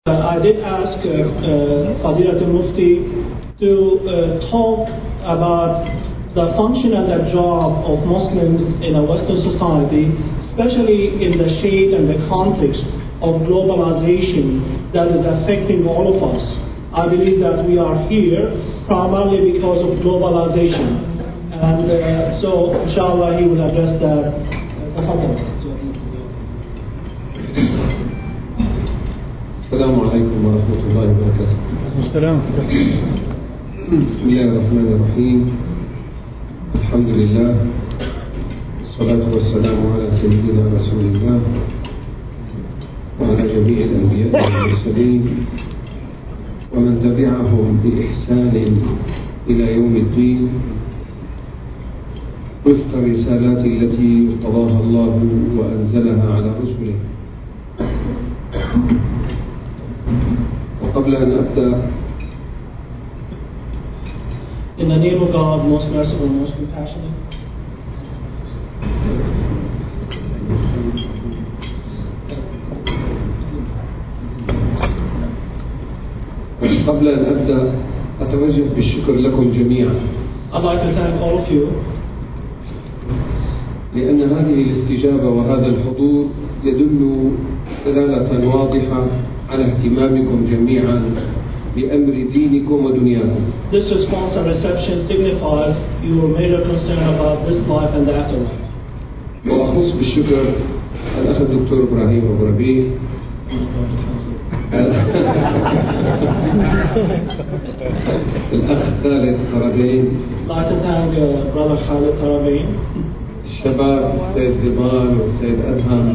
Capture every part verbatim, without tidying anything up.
Uh, I did ask uh, uh, Fadilat al-Mufti to uh, talk about the function and the job of Muslims in a Western society, especially in the shape and the context of globalization that is affecting all of us. I believe that we are here primarily because of globalization. And uh, so, inshallah, he will address that. السلام عليكم ورحمة الله وبركاته. السلام. بسم الله الرحمن الرحيم. الحمد لله والصلاة والسلام على سيدنا رسول الله وعلى جميع الأنبياء والمرسلين ومن تبعهم بإحسان إلى يوم الدين وفق الرسالات التي ارتضاها الله وأنزلها على رسله. وقبل أن أبدأ In the name of God, most merciful, most compassionate. قبل أن أبدأ أتوجه بالشكر لكم جميعا. I'd like to thank all of you. لأن هذه الاستجابة وهذا الحضور يدل دلالة واضحة على اهتمامكم جميعا بأمر دينكم ودنياكم. This response and reception signifies your major concern about this life and the afterlife. وأخص بالشكر الأخ الدكتور إبراهيم أبو ربيع الأخ خالد طرابين. I'd like to thank uh, Brother Khalid Tarabin. الشباب السيد ضمان والسيد أدهم.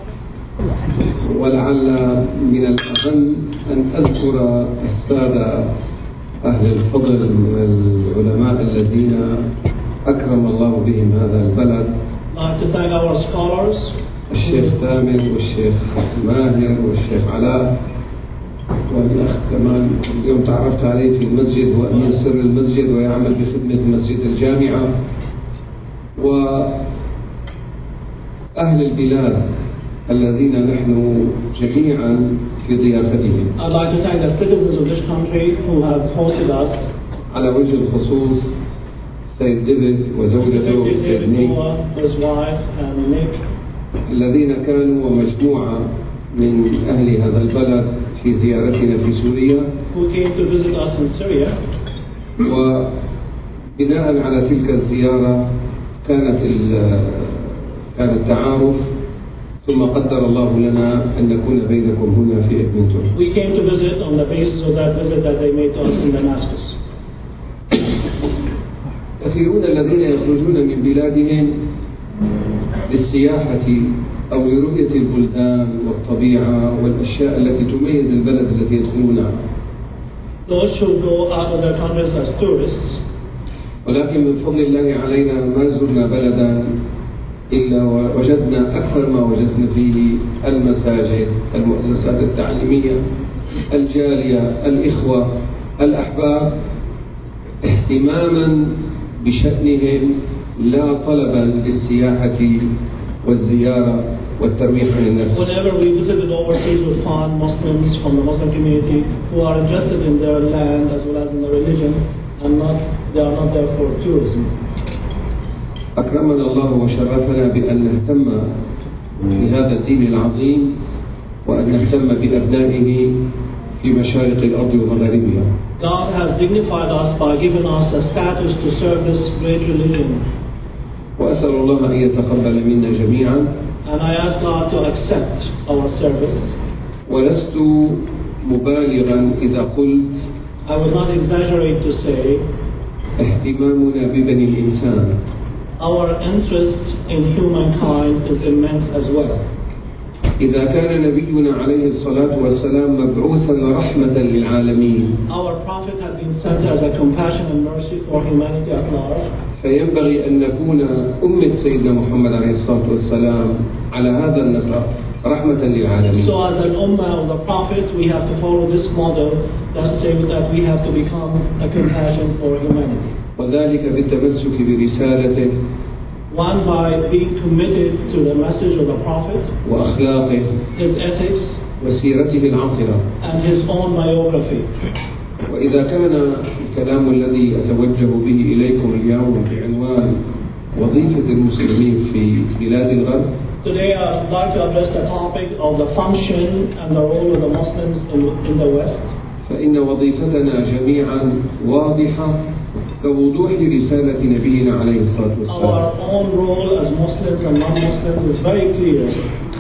ولعل من الأهم أن أذكر السادة أهل الفضل والعلماء الذين أكرم الله بهم هذا البلد. I'd like to thank our scholars. الشيخ تامر والشيخ ماهر والشيخ علاء والأخ كمان اليوم تعرفت عليه في المسجد هو أمين سر المسجد ويعمل بخدمة مسجد الجامعة وأهل البلاد الذين نحن جميعا في ضيافتهم. I'd like to thank the citizens of this country who have hosted us. على وجه الخصوص سيد ديفيد وزوجته سيد نيك الذين كانوا ومجموعة من أهل هذا البلد في زيارتنا في سوريا. Who came to visit us in Syria. وبناء على تلك الزيارة كانت كان التعارف ثم قدر الله لنا أن نكون بينكم هنا في إدمنتون. We came to visit on the basis of that visit that they made to us in Damascus. كثيرون الذين يخرجون من بلادهم للسياحة أو لرؤية البلدان والطبيعة والأشياء التي تميز البلد التي يدخلونها. Those who go out of their countries as tourists. ولكن من فضل الله علينا ما زرنا بلدا إلا وجدنا أكثر ما وجدنا فيه المساجد، المؤسسات التعليمية، الجالية، الإخوة، الأحباب، اهتماما بشأنهم لا طلبا للسياحة والزيارة والترويح عن النفس. Whenever we visited overseas, we found Muslims from the Muslim community who are interested in their land as well as in their religion, and not they are not there for tourism. أكرمنا الله وشرفنا بأن نهتم بهذا الدين العظيم وأن نهتم بأبنائه في مشارق الأرض ومغاربها. God has dignified us by giving us a status to serve this great religion. وأسأل الله أن يتقبل منا جميعا. And I ask God to accept our service. ولست مبالغا إذا قلت I will not exaggerate to say اهتمامنا ببني الإنسان. Our interest in humankind is immense as well. إذا كان نبينا عليه الصلاة والسلام مبعوثا رحمة للعالمين. Our prophet had been sent as a compassion and mercy for humanity at large. فينبغي أن نكون أمة سيدنا محمد عليه الصلاة والسلام على هذا النسق رحمة للعالمين. So as an ummah of the prophet, we have to follow this model that says that we have to become a compassion for humanity. وذلك بالتمسك برسالته. One, by being committed to the message of the prophet, وأخلاقه, his ethics, وسيرته العطرة and his own biography. وإذا كان الكلام الذي أتوجه به إليكم اليوم بعنوان وظيفة المسلمين في بلاد الغرب. Today I would like to address the topic of the function and the role of the Muslims in, in the West. فإن وظيفتنا جميعا واضحة كوضوح رسالة نبينا عليه الصلاة والسلام. Our own role as Muslims and non-Muslims is very clear.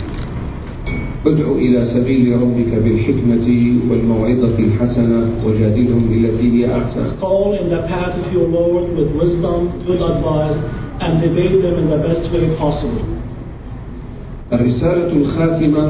ادع إلى سبيل ربك بالحكمة والموعظة الحسنة وجادلهم بالتي هي أحسن. Call in the path of your Lord with wisdom, good advice, and debate them in the best way possible. الرسالة الخاتمة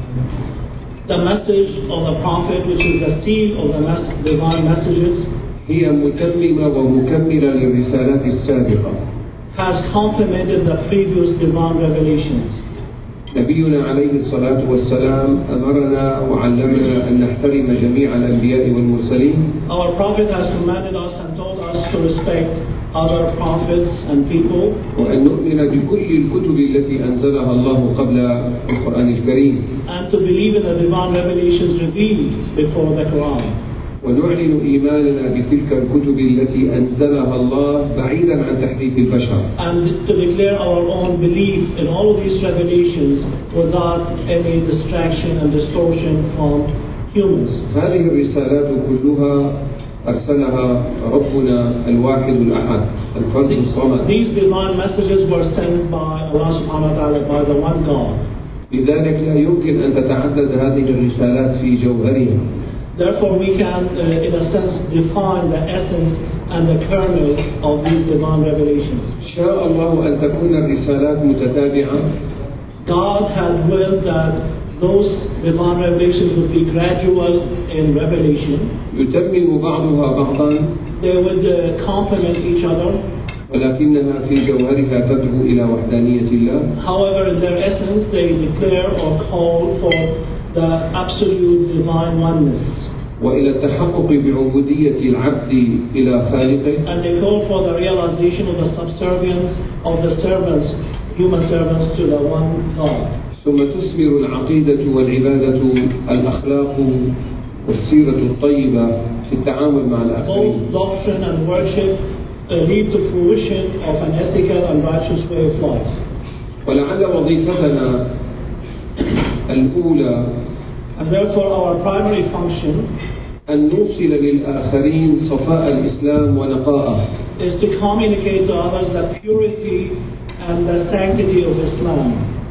The message of the Prophet, which is the seal of the divine messages, هي متممة ومكملة للرسالات السابقة. has complemented the previous divine revelations. نبينا عليه الصلاة والسلام أمرنا وعلمنا أن نحترم جميع الأنبياء والمرسلين. Our Prophet has commanded us and told us to respect other prophets and people. وأن نؤمن بكل الكتب التي أنزلها الله قبل القرآن الكريم. And to believe in the divine revelations revealed before the Quran. ونعلن إيماننا بتلك الكتب التي أنزلها الله بعيدا عن تحريف البشر. And to declare our own belief in all of these revelations without any distraction and distortion from humans. هذه الرسالات كلها أرسلها ربنا الواحد الأحد الفرد الصمد. These divine messages were sent by Allah subhanahu wa ta'ala, by the one God. لذلك لا يمكن أن تتعدد هذه الرسالات في جوهرها. Therefore, we can, uh, in a sense, define the essence and the kernel of these divine revelations. شاء الله أن تكون الرسالات متتابعة. God had willed that those divine revelations would be gradual in revelation. يتمم بعضها بعضا. They would uh, complement each other. ولكنها في جوهرها تدعو إلى وحدانية الله. However, in their essence, they declare or call for the absolute divine oneness. وإلى التحقق بعبودية العبد إلى خالقه. And they call for the realization of the subservience of the servants, human servants, to the one God. ثم تثمر العقيدة والعبادة الأخلاق والسيرة الطيبة في التعامل مع الآخرين. Both doctrine and worship uh, lead to fruition of an ethical and righteous way of life. ولعل وظيفتنا الأولى And therefore our primary function أن نوصل للآخرين صفاء الإسلام ونقاءه. is to communicate to others the purity and the sanctity of Islam.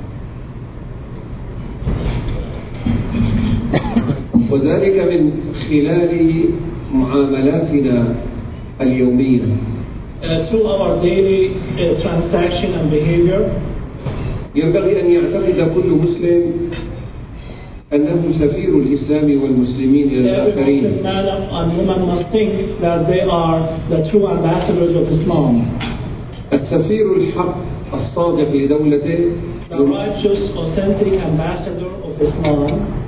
وذلك من خلال معاملاتنا اليومية. Uh, through our daily uh, transaction and behavior. ينبغي أن يعتقد كل مسلم أنه سفير الإسلام والمسلمين إلى الآخرين. Every man and woman must think that they are the true ambassadors of Islam. السفير الحق الصادق لدولته. The righteous, authentic ambassador of Islam.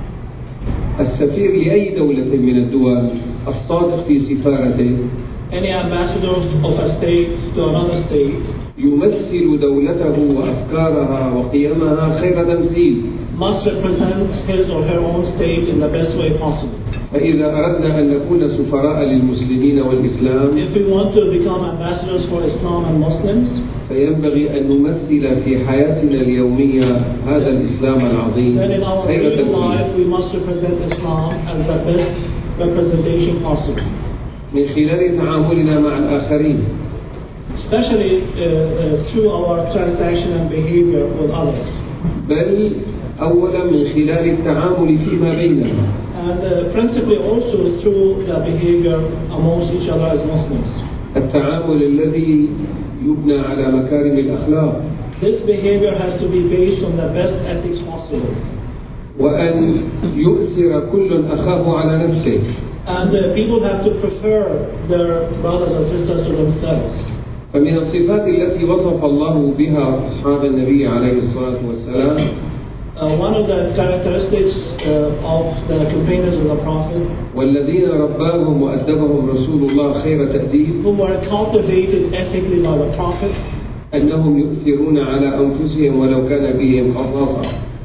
السفير لأي دولة من الدول الصادق في سفارته. Any ambassador of a state to another state. يمثل دولته وأفكارها وقيمها خير تمثيل. Must represent his or her own state in the best way possible. فإذا أردنا أن نكون سفراء للمسلمين والإسلام. If we want to become ambassadors for Islam and Muslims, فينبغي أن نمثل في حياتنا اليومية هذا الإسلام العظيم then in our خير daily تمثيل. life we must represent Islam as the best representation possible. من خلال تعاملنا مع الآخرين. Especially uh, uh, through our transaction and behavior with others. بل أولا من خلال التعامل فيما بيننا. And uh, principally also through the behavior amongst each other as Muslims. التعامل الذي يبنى على مكارم الأخلاق. This behavior has to be based on the best ethics possible. وأن يؤثر كل أخاه على نفسه. And uh, people have to prefer their brothers and sisters to themselves. فمن الصفات التي وصف الله بها أصحاب النبي عليه الصلاة والسلام. Uh, one of the characteristics uh, of the companions of the Prophet, والذين رباهم وأدبهم رسول الله خير تأديب. who were cultivated ethically by the Prophet, أنهم يؤثرون على أنفسهم ولو كان بهم خصاصة.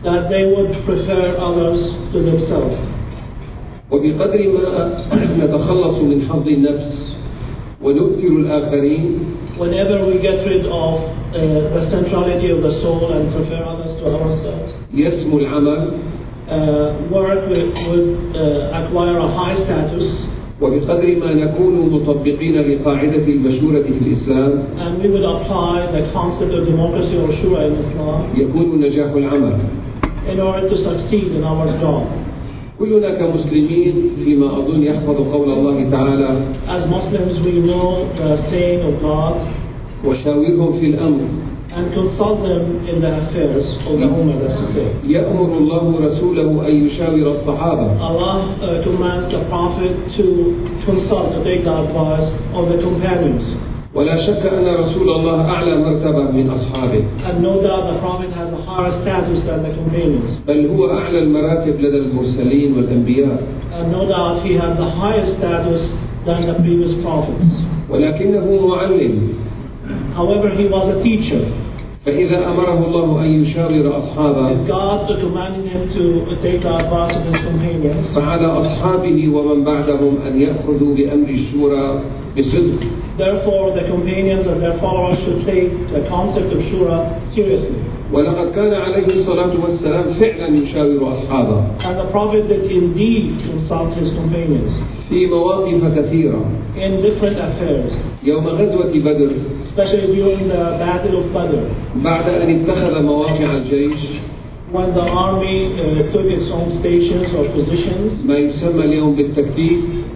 that they would prefer others to themselves. وبقدر ما نتخلص من حظ النفس ونؤثر الآخرين, whenever we get rid of uh, the centrality of the soul and prefer others to ourselves, يسمو العمل, uh, work would, would uh, acquire a high status. وبقدر ما نكون مطبقين لقاعدة المشهورة في الإسلام, and we would apply the concept of democracy or shura in Islam, يكون نجاح العمل. in order to succeed in our job. كلنا كمسلمين فيما أظن يحفظ قول الله تعالى, as Muslims we know the saying of God, وشاورهم في الأمر, and consult them in the affairs of the Ummah, that's to say. يأمر الله رسوله أن يشاور الصحابة. Allah uh, commands the Prophet to consult, to take the advice of the companions. ولا شك أن رسول الله أعلى مرتبة من أصحابه. And no doubt the Prophet has a higher status than the companions. بل هو أعلى المراتب لدى المرسلين والأنبياء. And no doubt he has the highest status than the previous prophets. ولكنه معلم. However, he was a teacher. فإذا أمره الله أن يشاور أصحابه, If God commanded him to take the advice of his companions, فعلى أصحابه ومن بعدهم أن يأخذوا بأمر الشورى بصدق. Therefore, the companions and their followers should take the concept of shura seriously. ولقد كان عليه الصلاة والسلام فعلا يشاور أصحابه. And the Prophet did indeed consult his companions في مواقف كثيرة. in different affairs, يوم غزوة بدر, especially during the Battle of Badr, بعد أن اتخذ مواقع الجيش, when the army uh, took its own stations or positions, ما يسمى اليوم بالتكتيك,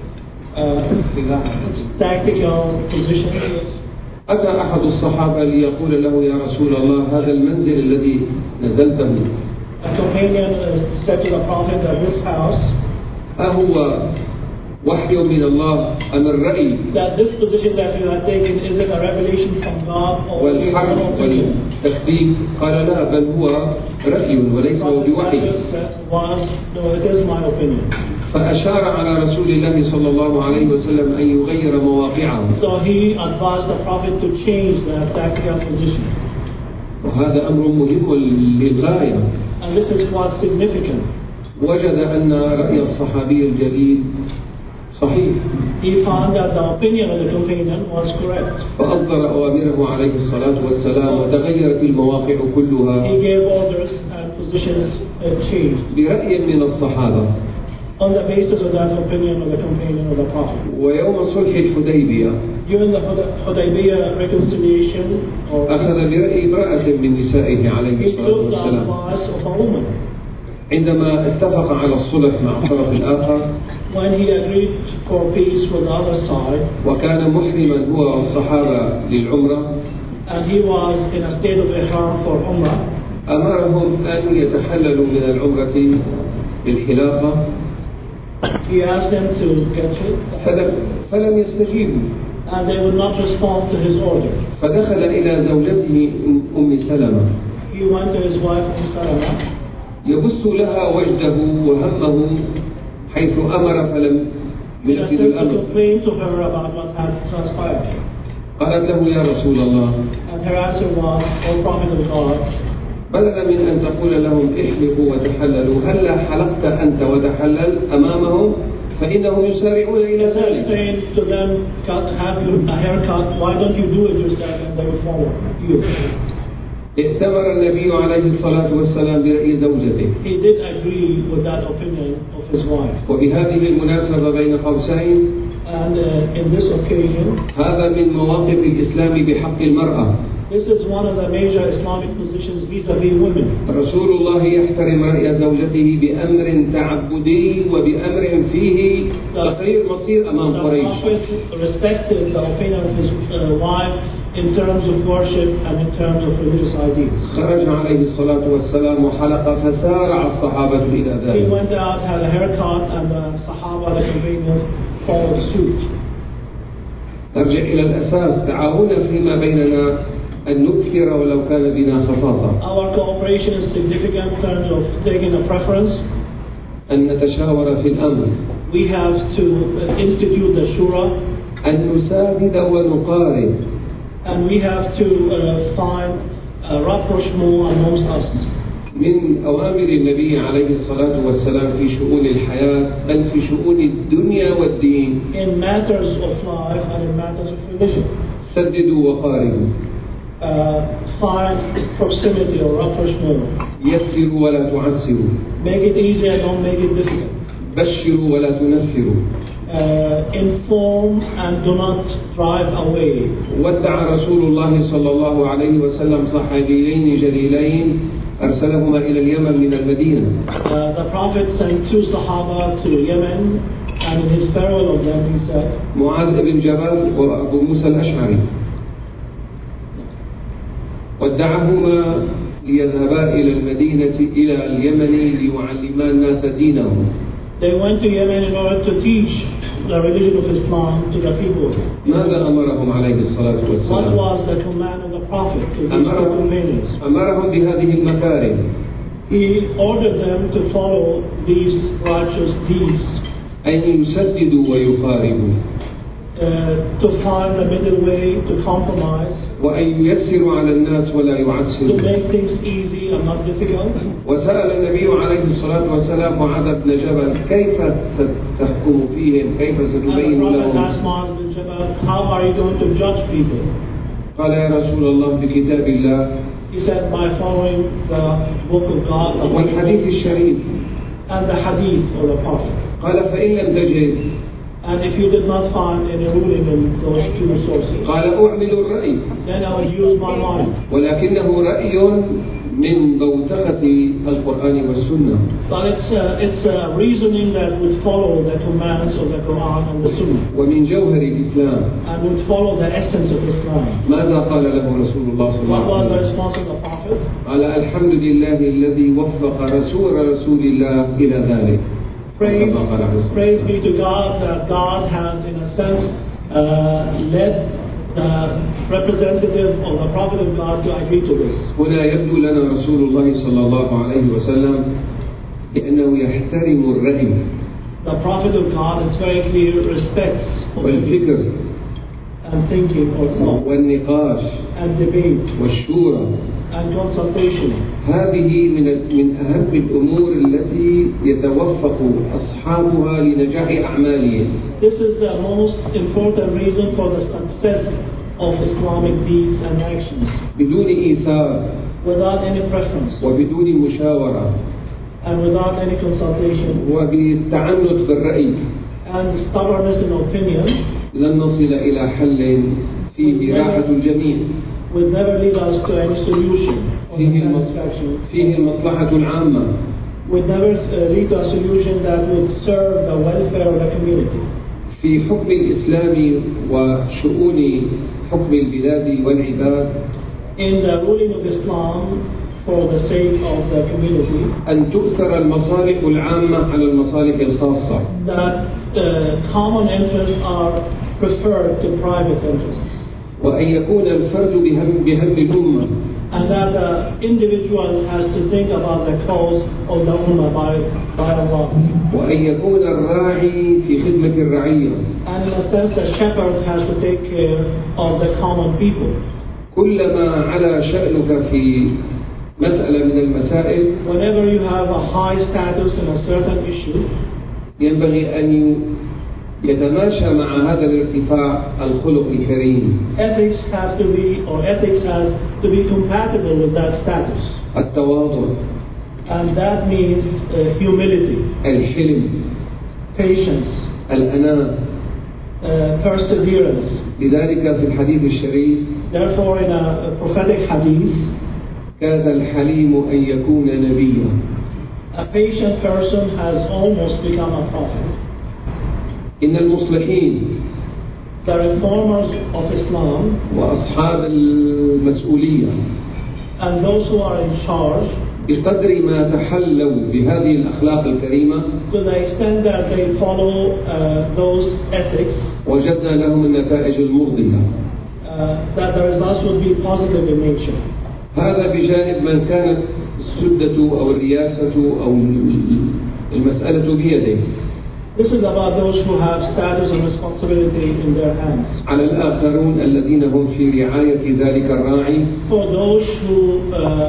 uh, tactical positions. أتى أحد الصحابة ليقول له يا رسول الله هذا المنزل الذي نزلته, A companion uh, said to the Prophet that this house, أهو وحي من الله أم الرأي that this position that you have taken, is it a revelation from God or is it والحرب an opinion? والتكتيك؟ قال لا, بل هو رأي وليس بوحي. was, no, it is my opinion. فأشار على رسول الله صلى الله عليه وسلم أن يغير مواقعه. So he advised the Prophet to change the tactical position. وهذا أمر مهم للغاية. And this is quite significant. وجد أن رأي الصحابي الجليل صحيح. He found that the opinion of the companion was correct. فأصدر أوامره عليه الصلاة والسلام وتغيرت المواقع كلها. He gave orders and positions uh, changed برأي من الصحابة. on the basis of that opinion of the companion of the Prophet. ويوم صلح الحديبية, During the Hudaybiyah reconciliation, or أخذ برأي امرأة من نسائه عليه he الصلاة took the والسلام. advice of a woman. عندما اتفق على الصلح مع الطرف الآخر, When he agreed for peace with the other side, وكان محرما هو والصحابة للعمرة, and he was in a state of ihram for Umrah, أمرهم أن يتحللوا من العمرة بالحلاقة. he asked them to get it, فلم, فلم يستجيبوا. and they would not respond to his order. فدخل إلى زوجته أم سلمة He went to his wife Umm Salama, يبث لها وجده وهمه حيث أمر فلم in a ينفذ sense to الأمر. complain to her about what had transpired. قالت له يا رسول الله, And her answer was, O Prophet of God, بدلا من أن تقول لهم احلقوا وتحللوا, هلا حلقت أنت وتحلل أمامهم فإنهم يسارعون إلى instead of ذلك. saying to them, "Cut- have you a haircut, why don't you do it yourself?" And they would follow you. ائتمر النبي عليه الصلاة والسلام برأي زوجته. He did agree with that opinion of his wife. وبهذه المناسبة بين قوسين, And uh, in this occasion, هذا من مواقف الإسلام بحق المرأة. this is one of the major Islamic positions vis-a-vis women. رسول الله يحترم رأي زوجته بأمر تعبدي وبأمر فيه تقرير مصير أمام The قريش. Prophet respected the opinion of his uh, wife in terms of worship and in terms of religious ideas. خرج عليه الصلاة والسلام وحلق فسارع الصحابة إلى He ذلك. went out, had a haircut, and the Sahaba, the companions, followed suit. نرجع إلى الأساس, تعاوننا فيما بيننا أن نكثر ولو كان بنا خصاصة. Our cooperation is significant in terms of taking a preference. أن نتشاور في الأمر. We have to institute the shura, أن نساعد ونقارب. and we have to uh, find a rapprochement amongst us. من أوامر النبي عليه الصلاة والسلام في شؤون الحياة بل في شؤون الدنيا والدين. In matters of life and in matters of religion. سددوا وقاربوا. Uh, find proximity or rapprochement. يسروا ولا تعسروا. Make it easy and don't make it difficult. بشروا ولا تنفروا. Uh, inform and do not drive away. ودع رسول الله صلى الله عليه وسلم صحابيين جليلين أرسلهما إلى اليمن من المدينة. Uh, the Prophet sent two Sahaba to Yemen, and in his farewell of them he said, معاذ بن جبل وأبو موسى الأشعري. ودعهما ليذهبا إلى المدينة إلى اليمن ليعلما الناس دينهم. They went to Yemen in order to teach the religion of Islam to the people. ماذا أمرهم عليه الصلاة والسلام؟ What was the command of the Prophet to these two companions? أمرهم بهذه المكارم. He ordered them to follow these righteous deeds. أن يسددوا ويقاربوا. Uh, to find the middle way, to compromise. وأن ييسروا على الناس ولا To يعسروا. make things easy and not difficult. وسأل النبي عليه الصلاة والسلام معاذ بن جبل كيف ستحكم فيهم؟ كيف ستبين And the Prophet لهم؟ asked Mu'adh bin Jabal, how are you going to judge people? قال يا رسول الله بكتاب الله He said, by following the book of God والحديث الشريف. and the hadith of the Prophet. قال فإن لم تجد And if you did not find any ruling in those two sources, قال أعمل الرأي then I would use my mind. ولكنه رأي من بوتقة القرآن والسنة. But it's a, it's a reasoning that would follow the commands of the Quran and the Sunnah, ومن جوهر الإسلام. and would follow the essence of Islam. ماذا قال له رسول الله صلى الله What was عليه the وسلم؟ response of the Prophet? قال الحمد لله الذي وفق رسول رسول الله إلى ذلك. Praise, praise be to God that God has, in a sense, uh, led the representative of the Prophet of God to agree to this. هنا يبدو لنا رسول الله صلى الله عليه وسلم بأنه يحترم الرأي The Prophet of God is very clear, respects والفكر and thinking or thought والنقاش and debate والشورى. and consultation. هذه من من أهم الأمور التي يتوفق أصحابها لنجاح أعمالهم. This is the most important reason for the success of Islamic deeds and actions. بدون إيثار Without any preference وبدون مشاورة and without any consultation وبالتعنت بالرأي and stubbornness in opinion لن نصل إلى حل فيه راحة الجميع. will never lead us to any solution or فيه satisfaction. فيه المصلحة العامة. Would never uh, lead to a solution that would serve the welfare of the community. في حكم الإسلام وشؤون حكم البلاد والعباد In the ruling of Islam for the sake of the community, أن تؤثر المصالح العامة على المصالح الخاصة. that uh, common interests are preferred to private interests. وأن يكون الفرد بهم بهم الأمة. And that the individual has to think about the cause of the Ummah by, by Allah. وأن يكون الراعي في خدمة الرعية. And in a sense, the shepherd has to take care of the common people. كلما على شأنك في مسألة من المسائل Whenever you have a high status in a certain issue, ينبغي أن يتماشى مع هذا الارتفاع الخلق الكريم. ethics have to be, or ethics has to be compatible with that status. التواضع. And that means uh, humility, الحلم. patience, الأناة. uh, perseverance. لذلك في الحديث الشريف Therefore, in a, a prophetic hadith, كاد الحليم أن يكون نبيا. a patient person has almost become a prophet. إن المصلحين The reformers of Islam وأصحاب المسؤولية and those who are in charge, بقدر ما تحلوا بهذه الأخلاق الكريمة to the extent that they follow uh, those ethics, وجدنا لهم النتائج المرضية. uh, that the results would be positive in nature. هذا بجانب من كانت السدة أو الرياسة أو المسألة بيده. This is about those who have status and responsibility in their hands. على الآخرون الذين هم في رعاية ذلك الراعي For those who uh,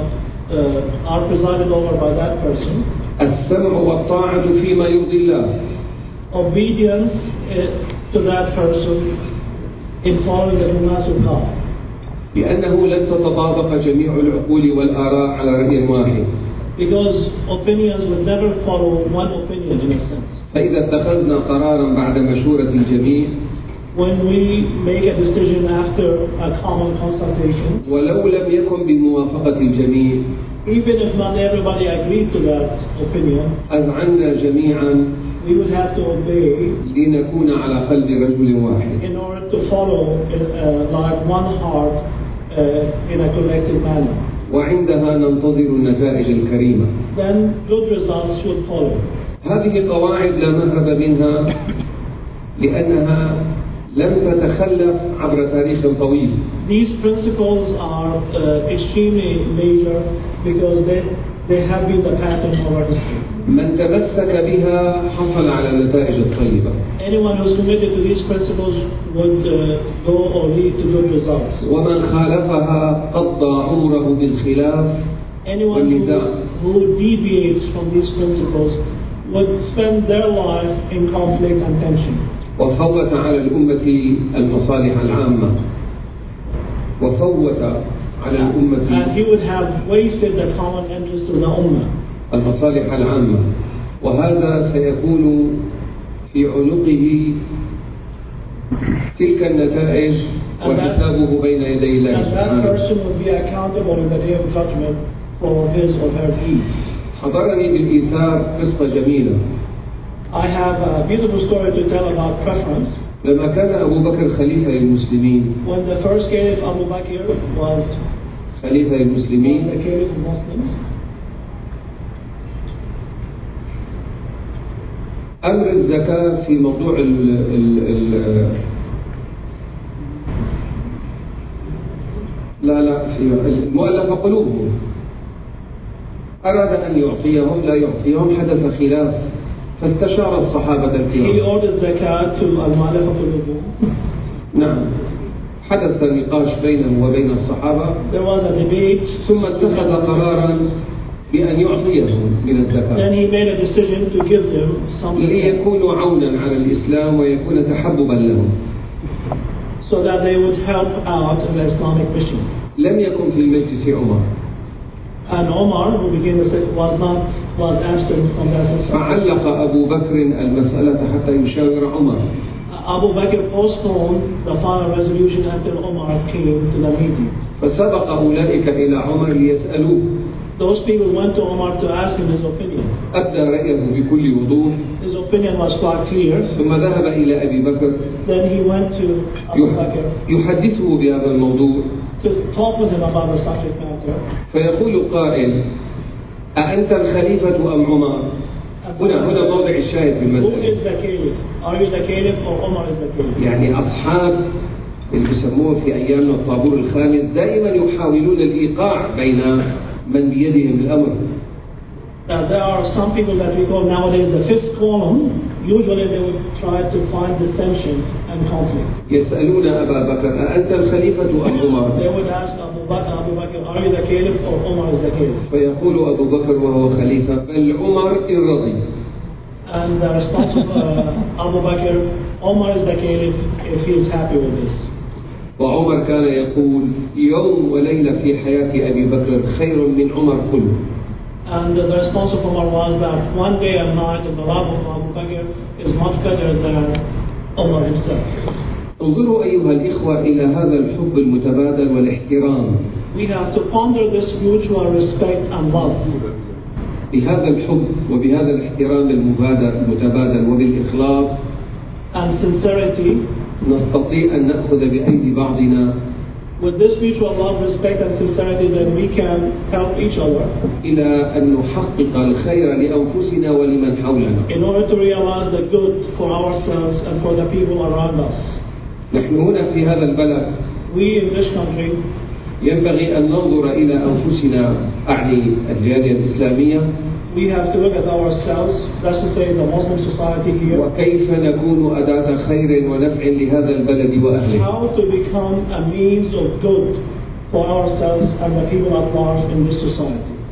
uh, are presided over by that person. السمع والطاعة فيما يرضي الله. Obedience uh, to that person in following the commands of God. لأنه لن تتطابق جميع العقول والآراء على رأي واحد. Because opinions would never follow one opinion in a sense. فإذا اتخذنا قرارا بعد مشورة الجميع When we make a decision after a common consultation, ولو لم يكن بموافقة الجميع even if not everybody agreed to that opinion, أذعنا جميعا we would have to obey لنكون على قلب رجل واحد. in order to follow uh, like one heart uh, in a collective manner. وعندها ننتظر النتائج الكريمة. Then good results would follow. هذه قواعد لا مهرب منها لأنها لم تتخلف عبر تاريخ طويل. These principles are uh, extremely major because they, they have been the pattern of our history. من تمسك بها حصل على النتائج الطيبة. Anyone who's committed to these principles would uh, go or lead to good results. ومن خالفها قضى عمره بالخلاف Anyone والنزاع. who, who deviates from these principles would spend their life in conflict and tension. وفوت على الأمة المصالح العامة. وفوت على الأمة And he would have wasted the common interest of the Ummah. المصالح العامة. وهذا سيكون في عنقه تلك النتائج وحسابه بين يدي الله And that سبحانه. person would be accountable in the day of judgment for his or her deeds. حضرني بالإيثار قصة جميلة. I have a beautiful story to tell about preference. لما كان أبو بكر خليفة للمسلمين When the first caliph Abu Bakr was خليفة للمسلمين the caliph of Muslims, أمر الزكاة في موضوع ال ال ال لا لا في المؤلفة قلوبهم أراد أن يعطيهم لا يعطيهم حدث خلاف فاستشار الصحابة he الكرام. ordered zakat to al-Mu'allafah qulubuhum. نعم حدث نقاش بينه وبين الصحابة. There was a debate. ثم اتخذ قرارا بأن يعطيهم من الزكاة. Then he made a decision to give them some zakat ليكونوا عونا على الإسلام ويكون تحببا لهم. so that they would help out in the Islamic mission. لم يكن في المجلس عمر. And Omar, who became the second, was not was absent from that discussion. فعلق أبو بكر المسألة حتى يشاور عمر. Abu Bakr postponed the final resolution until Omar came to the meeting. فسبق أولئك إلى عمر ليسألوه. Those people went to Omar to ask him his opinion. أبدى رأيه بكل وضوح. His opinion was quite clear. ثم ذهب إلى أبي بكر. Then he went to Abu Bakr يحدثه بهذا الموضوع. to talk with him about the subject matter. فيقول قائل: أأنت الخليفة أم عمر؟ هنا هنا موضع الشاهد في Who المسألة. is the caliph? Are you the caliph or Omar is the caliph? يعني أصحاب اللي بيسموه في أيامنا الطابور الخامس دائما يحاولون الإيقاع بين من بيدهم الأمر. Uh, there are some people that we call nowadays the fifth column. Usually they would try to find dissension and conflict. يسألون أبا بكر: أأنت الخليفة أم عمر؟ They would ask Abu Bakr, Abu Bakr, are you the caliph or Omar is the caliph? فيقول أبو بكر وهو خليفة: بل عمر إن رضي. And the response of uh, Abu Bakr, Omar is the caliph if he is happy with this. وعمر كان يقول: يوم وليلة في حياة أبي بكر خير من عمر كله. And the response of Omar was that one day and night in the life of Abu Bakr is much better than Omar himself. انظروا أيها الإخوة إلى هذا الحب المتبادل والاحترام. We have to ponder this mutual respect and love. بهذا الحب وبهذا الاحترام المبادل المتبادل وبالإخلاص and sincerity, نستطيع أن نأخذ بأيدي بعضنا. With this mutual love, respect and sincerity, then we can help each other إلى أن نحقق الخير لأنفسنا ولمن حولنا. in order to realize the good for ourselves and for the people around us. نحن هنا في هذا البلد We in this country ينبغي أن ننظر إلى أنفسنا، أعني الجالية الإسلامية، we have to look at ourselves, that's to say the Muslim society here, وكيف نكون أداة خير ونفع لهذا البلد وأهله. how to become a means of good for ourselves and the people at large in this society.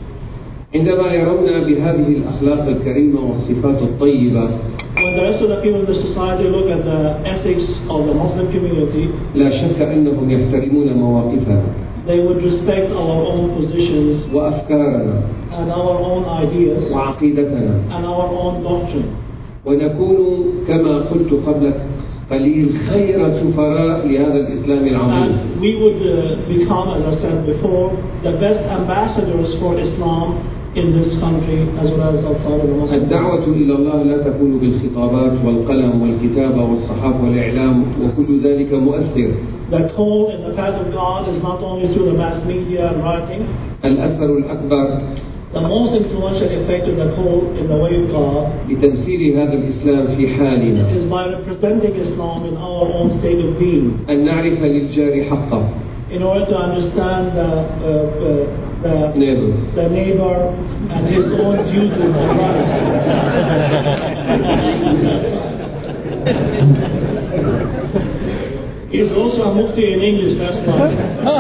عندما يرون بهذه الأخلاق الكريمة والصفات الطيبة when the rest of the people in the society look at the ethics of the Muslim community, لا شك أنهم يحترمون مواقفنا they would respect our own positions وأفكارنا and our own ideas وعقيدتنا and our own doctrine. ونكون كما قلت قبل قليل خير سفراء لهذا الإسلام العظيم. And we would uh, become, as I said before, the best ambassadors for Islam in this country as well as outside of the Muslim. الدعوة إلى الله لا تكون بالخطابات والقلم والكتابة والصحافة والإعلام وكل ذلك مؤثر. The call in the path of God is not only through the mass media and writing. الأثر الأكبر The most influential effect of the call in the way of God لتمثيل هذا الإسلام في حالنا is by representing Islam in our own state of being. أن نعرف للجار حقه. In order to understand the, uh, uh, the, neighbor. the neighbor and his own duties and rights. He's also a mufti in English, that's right.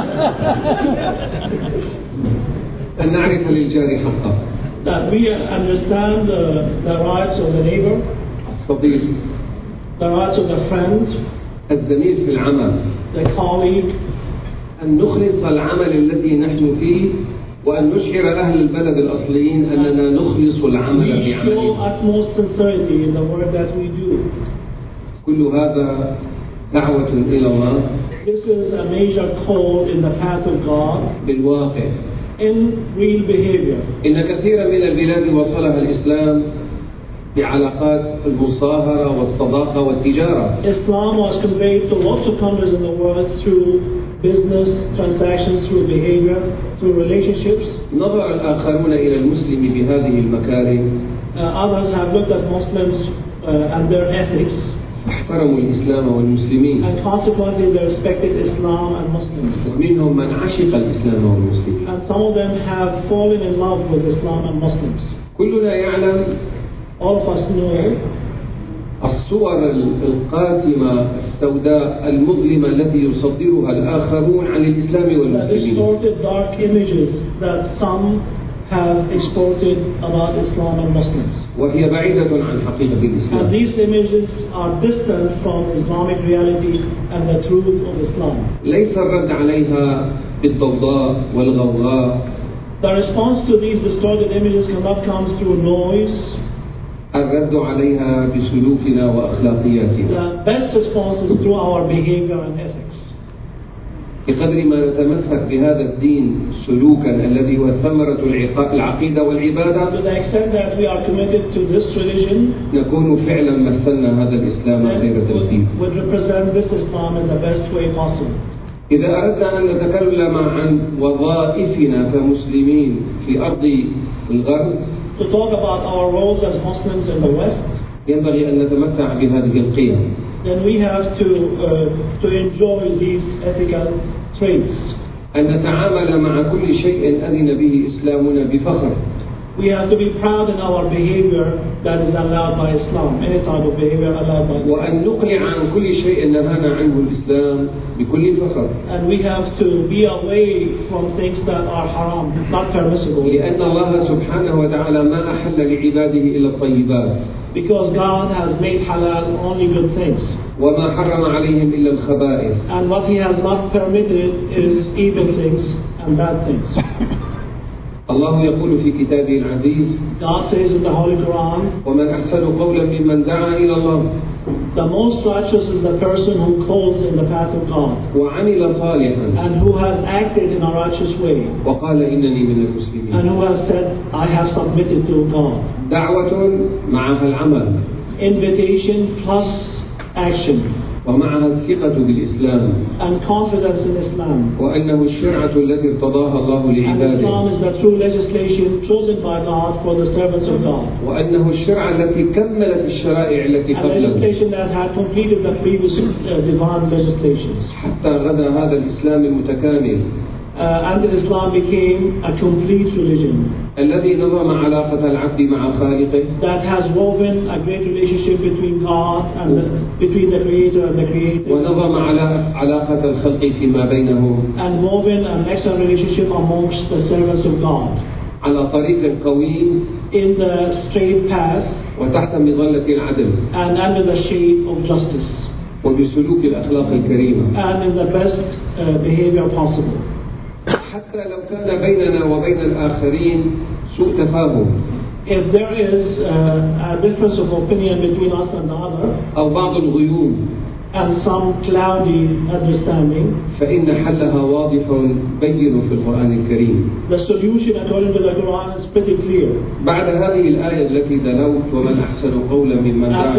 أن نعرف للجار حقه. That we understand the, the rights of the neighbor, الصديق, the rights of the friend, الزميل في العمل, the colleague. أن نخلص العمل الذي نحن فيه وأن نشعر أهل البلد الأصليين أننا نخلص العمل في عملنا. We show utmost sincerity in the work that we do. كل هذا دعوة إلى الله. This is a major call in the path of God. بالواقع. In real behavior. إن كثيرا من البلاد وصلها الإسلام بعلاقات المصاهرة والصداقة والتجارة. Islam was conveyed to lots of countries in the world through business transactions, through behavior, through relationships. نظر الآخرون إلى المسلم بهذه المكارم. Uh, others have looked at Muslims uh, and their ethics. احترموا الإسلام والمسلمين. And consequently they respected Islam and Muslims. ومنهم من عشق الإسلام والمسلمين. And some of them have fallen in love with Islam and Muslims. كلنا يعلم. All of us know الصور القاتمة السوداء المظلمة التي يصدرها الآخرون عن الإسلام والمسلمين. The distorted dark images that some have exported about Islam and Muslims. وهي بعيدة عن حقيقة الإسلام. And these images are distant from Islamic reality and the truth of Islam. ليس الرد عليها بالضوضاء والغوغاء. The response to these distorted images cannot come through noise. الرد عليها بسلوكنا وأخلاقياتنا. The best response is through our behavior and ethics. بقدر ما نتمسك بهذا الدين سلوكا الذي هو ثمرة العقيدة والعبادة. To the extent that we are committed to this religion, نكون فعلا مثلنا هذا الإسلام خير تمثيل. would represent this Islam in the best way possible. إذا أردنا أن نتكلم عن وظائفنا كمسلمين في أرض الغرب. To talk about our roles as Muslims in the West, ينبغي أن نتمتع بهذه القيم. Then we have to uh, to enjoy these ethical traits. أن نتعامل مع كل شيء أذن به إسلامنا بفخر. We have to be proud in our behavior that is allowed by Islam, any type of behavior allowed by Islam. وأن نقلع عن كل شيء نهانا عنه الإسلام بكل فخر. And we have to be away from things that are haram, not permissible. لأن الله سبحانه وتعالى ما أحل لعباده إلا الطيبات. Because God has made halal only good things. وما حرم عليهم إلا الخبائث. And what He has not permitted is evil things and bad things. الله يقول في كتابه العزيز. God says in the Holy Quran. ومن أحسن قولا ممن دعا إلى الله. The most righteous is the person who calls in the path of God. وعمل صالحا. And who has acted in a righteous way. وقال إنني من المسلمين. And who has said, I have submitted to God. دعوة معها العمل. Invitation plus action. ومعها الثقة بالإسلام. And confidence in Islam. وأنه الشرعة التي ارتضاها الله لعباده. And Islam is the true legislation chosen by God for the servants of God. وأنه الشرعة التي كملت الشرائع التي قبله. A legislation that had completed the previous uh, divine legislations. حتى غدا هذا الإسلام المتكامل. Uh, and Islam became a complete religion. الذي نظم علاقة العبد مع خالقه. That has woven a great relationship between God and the, between the Creator and the Created. ونظم علاقة الخلق فيما بينهم. And woven an excellent relationship amongst the servants of God. على طريق قويم in the straight path وتحت مظلة العدل and under the shade of justice وبسلوك الأخلاق الكريمة and in the best uh, behavior possible. حتى لو كان بيننا وبين الآخرين سوء تفاهم If there is uh, a difference of opinion between us and the other أو بعض الغيوم and some cloudy understanding, فإن حلها واضح بين في القرآن الكريم. the solution according to the Quran is pretty clear. بعد هذه الآية التي تلوت ومن أحسن قولا ممن دعا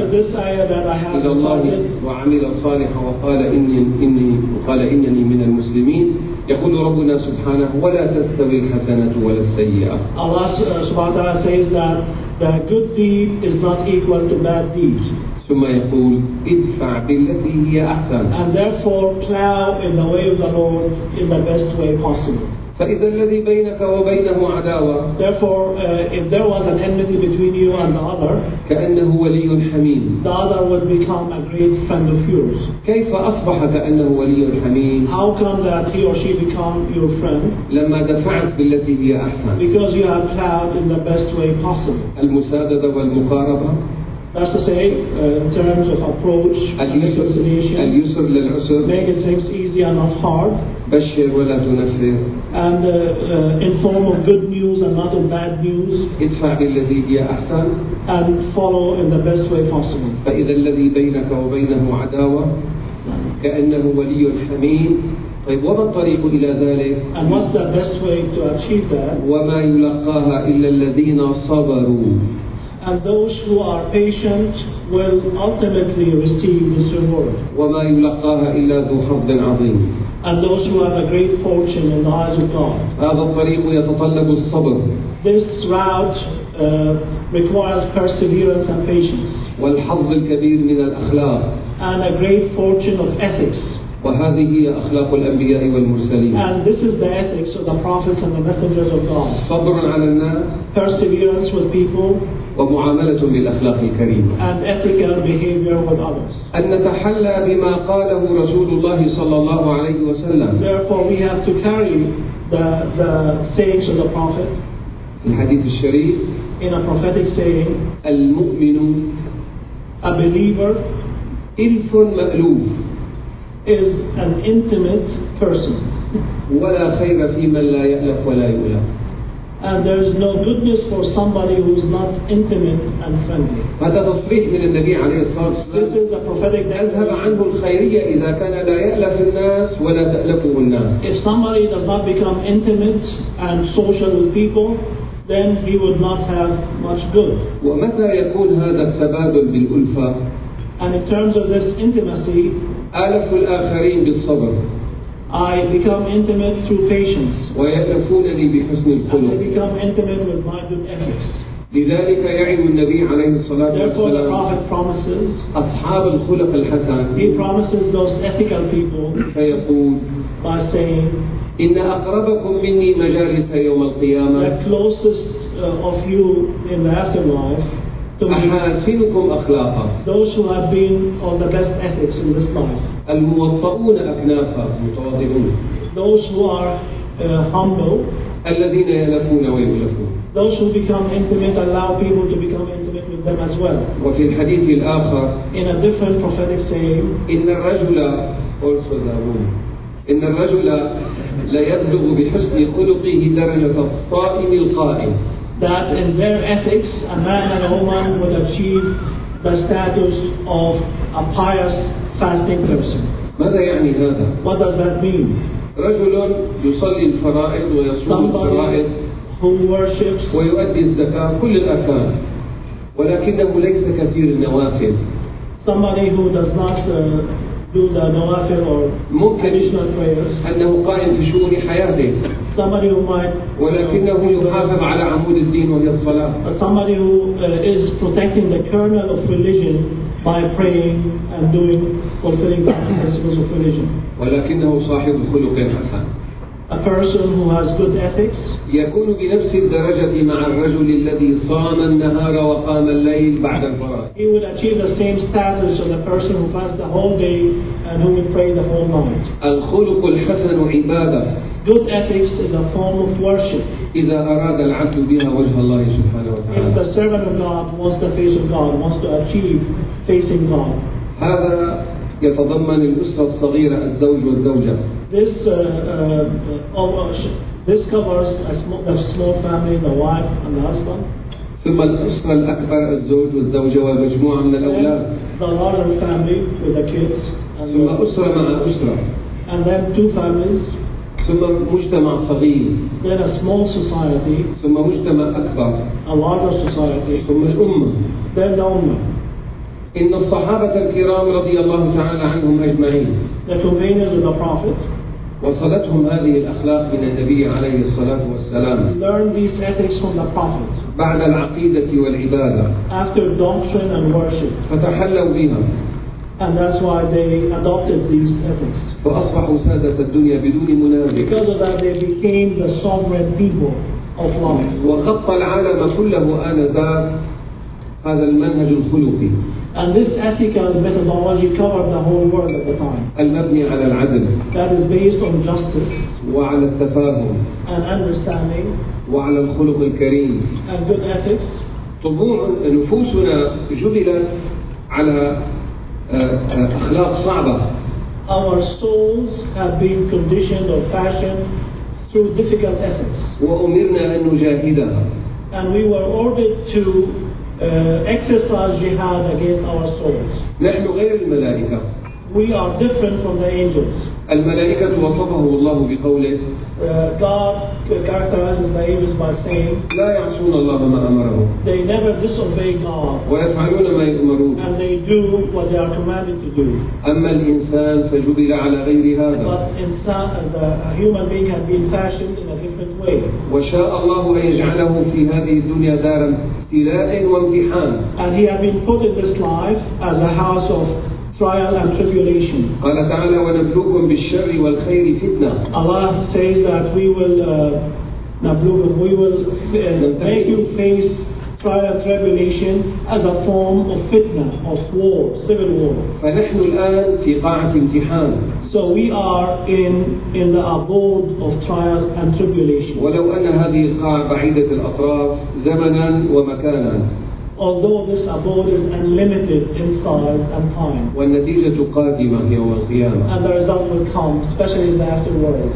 إلى الله وعمل صالحا وقال إني إني وقال إنني من المسلمين يقول ربنا سبحانه ولا تستوي الحسنة ولا السيئة. Allah subhanahu wa ta'ala says that the good deed is not equal to bad deeds. ثم يقول ادفع بالتي هي أحسن. And therefore plow in the way of the Lord in the best way possible. فإذا الذي بينك وبينه عداوة. Therefore, uh, if there was an enmity between you and the other, كأنه ولي حميم. the other would become a great friend of yours. كيف أصبح كأنه ولي حميم؟ How come that he or she become your friend? لما دفعت بالتي هي أحسن. Because you have plowed in the best way possible. المساددة والمقاربة. That's to say, uh, in terms of approach, اليسر, اليسر للعسر. making things easy and not hard. بشر ولا تنفر. And uh, uh, inform of good news and not of bad news. ادفع بالذي هي أحسن. And follow in the best way possible. فإذا الذي بينك وبينه عداوة كأنه ولي حميم. طيب وما الطريق إلى ذلك؟ And what's the best way to achieve that? وما يلقاها إلا الذين صبروا. And those who are patient will ultimately receive this reward. وما يلقاها إلا ذو حظ عظيم. And those who have a great fortune in the eyes of God. هذا الطريق يتطلب الصبر. This route uh, requires perseverance and patience. والحظ الكبير من الأخلاق. And a great fortune of ethics. وهذه هي أخلاق الأنبياء والمرسلين. And this is the ethics of the prophets and the messengers of God. صبر على الناس. Perseverance with people. ومعاملة بالأخلاق الكريمة. And ethical behavior with others. أن نتحلى بما قاله رسول الله صلى الله عليه وسلم. Therefore we have to carry the, the sayings of the Prophet. الحديث الشريف. In a prophetic saying. المؤمن. A believer. إلف مألوف. Is an intimate person. ولا خير في من لا يألف ولا يؤلف. And there is no goodness for somebody who is not intimate and friendly. هذا تصريح من النبي عليه الصلاة والسلام. This is a prophetic أذهب عنه الخيرية إذا كان لا يألف الناس ولا تألفه الناس. If somebody does not become intimate and social with people, then he would not have much good. ومتى يكون هذا التبادل بالألفة؟ And in terms of this intimacy, آلف الآخرين بالصبر. I become intimate through patience. ويألفونني بحسن الخلق. I become intimate with my good ethics. لذلك يعد النبي عليه الصلاة Therefore the والسلام Prophet promises, أصحاب الخلق الحسن. he promises those ethical people فيقول by saying, إن أقربكم مني مجالس يوم القيامة. the closest uh, of you in the afterlife to me, أحاسنكم أخلاقا. those who have been on the best ethics in this life. الموطؤون أكنافا متواضعون. Those who are uh, humble. الذين يلفون ويؤلفون. Those who become intimate allow people to become intimate with them as well. وفي الحديث الآخر. In a different prophetic saying. إن الرجل إن الرجل لا يبلغ بحسن خلقه درجة الصائم القائم. That in their ethics, a man and a woman would achieve the status of a pious fasting person. ماذا يعني هذا؟ What does that mean? رجل يصلي الفرائض ويصوم الفرائض who worships ويؤدي الزكاة كل الأركان ولكنه ليس كثير النوافل. Somebody who does not uh, do the nawafil or additional prayers. أنه قائم في شؤون حياته. Somebody who might ولكنه يحافظ على عمود الدين وهي الصلاة. Somebody who uh, is protecting the kernel of religion by praying and doing fulfilling the principles of religion. ولكنه صاحب خلق حسن. A person who has good ethics يكون بنفس الدرجة مع الرجل الذي صام النهار وقام الليل بعد الفرائض. He would achieve the same status of the person who fasts the whole day and who would pray the whole night. الخلق الحسن عبادة. good ethics is a form of worship. إذا أراد العبد بها وجه الله سبحانه If وتعالى. the servant of God wants the face of God, wants to achieve facing God. هذا يتضمن الأسرة الصغيرة الزوج والزوجة. This uh, uh, uh, this covers a small, a small family, the wife and the husband. ثم الأسرة الأكبر الزوج والزوجة ومجموعة من الأولاد. The larger family with the kids. And ثم أسرة مع أسرة. And then two families. ثم مجتمع صغير. Then a small society. ثم مجتمع أكبر. A larger society. ثم الأمة. Then the ummah. إن الصحابة الكرام رضي الله تعالى عنهم أجمعين. The companions of the Prophet. وصلتهم هذه الأخلاق من النبي عليه الصلاة والسلام. Learn these ethics from the Prophet. بعد العقيدة والعبادة. After doctrine and worship. فتحلوا بها. And that's why they adopted these ethics. فأصبحوا سادة الدنيا بدون منازع. Because of that, they became the sovereign people of life. وخط العالم كله آنذاك هذا المنهج الخلقي. And this ethical methodology covered the whole world at the time. المبني على العدل. That is based on justice. وعلى التفاهم. And understanding. وعلى الخلق الكريم. And good ethics. طبوع نفوسنا جبلت على أخلاق صعبة. Our souls have been conditioned or fashioned through difficult ethics. وأمرنا أن نجاهدها. And we were ordered to uh, exercise jihad against our souls. نحن غير الملائكة. We are different from the angels. الملائكة وصفه الله بقوله Uh, God characterizes the angels by saying لا يعصون الله ما أمرهم. They never disobey God. ويفعلون ما يؤمرون. And they do what they are commanded to do. أما الإنسان فجبل على غير هذا. But insan, the human being has been fashioned in a different way. وشاء الله أن يجعله في هذه الدنيا دارا ابتلاء وامتحان. And he has been put in this life as a house of trial and tribulation. قال تعالى ونبلوكم بالشر والخير فتنة. Allah says that we will uh, we will uh, make you face trial and tribulation as a form of fitna, of war, civil war. فنحن الآن في قاعة امتحان. So we are in in the abode of trial and tribulation. ولو أن هذه القاعة بعيدة الأطراف زمنا ومكانا. Although this abode is unlimited in size and time. والنتيجة قادمة يوم القيامة. And the result will come, especially in the afterworld.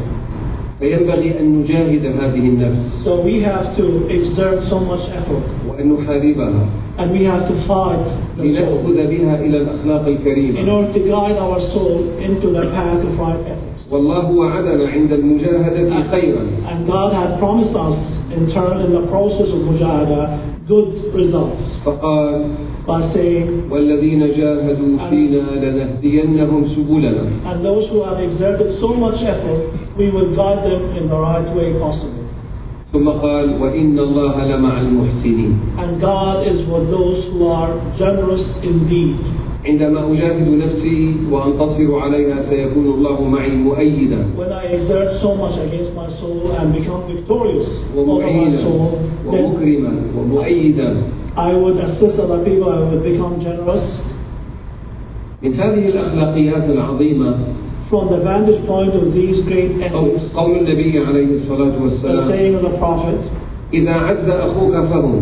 فينبغي أن نجاهد هذه النفس. So we have to exert so much effort. وأن نحاربها. And we have to fight the soul. لنأخذ بها إلى الأخلاق الكريمة. In order to guide our soul into the path of right ethics. والله وعدنا عند المجاهدة خيرا. And God had promised us in turn in the process of mujahada good results. فقال by saying والذين جاهدوا فينا لنهدينهم سبلنا. And those who have exerted so much effort, we will guide them in the right way possible. ثم قال وإن الله لمع المحسنين. And God is with those who are generous indeed. عندما أجاهد نفسي وأنتصر عليها سيكون الله معي مؤيدا. When I exert so much against my soul and become victorious over my soul, ومكرما ومؤيدا. I would assist other people, I would become generous. من هذه الأخلاقيات العظيمة From the vantage point of these great ethics, قول النبي عليه الصلاة the والسلام saying of the Prophet, إذا عز أخوك فهم.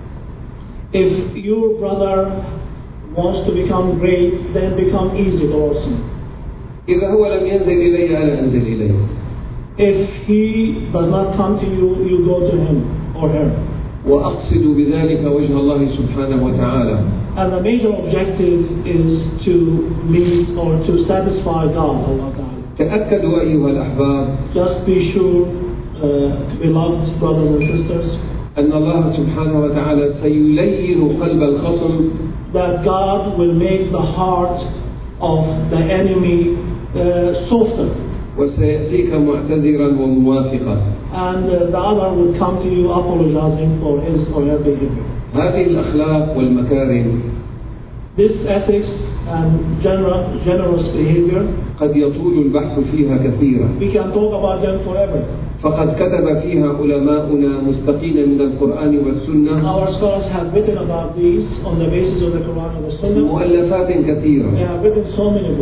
If your brother wants to become great, then become easy towards him. إذا هو لم ينزل إلي أنا أنزل إليه. If he does not come to you, you go to him or her. وأقصد بذلك وجه الله سبحانه وتعالى. And the major objective is to meet or to satisfy God, Allah Ta'ala. تأكدوا أيها الأحباب. Just be sure, uh, beloved brothers and sisters, أن الله سبحانه وتعالى سيلين قلب الخصم. That God will make the heart of the enemy uh, softer. وسيأتيك معتذرا وموافقا. And uh, the other will come to you apologizing for his or her behavior. هذه الأخلاق والمكارم This ethics and generous, generous behavior, قد يطول البحث فيها كثيرا. we can talk about them forever. فقد كتب فيها علماؤنا مستقين من القرآن والسنة. Our scholars have written about these on the basis of the Quran and the Sunnah. مؤلفات كثيرة. They have written so many books.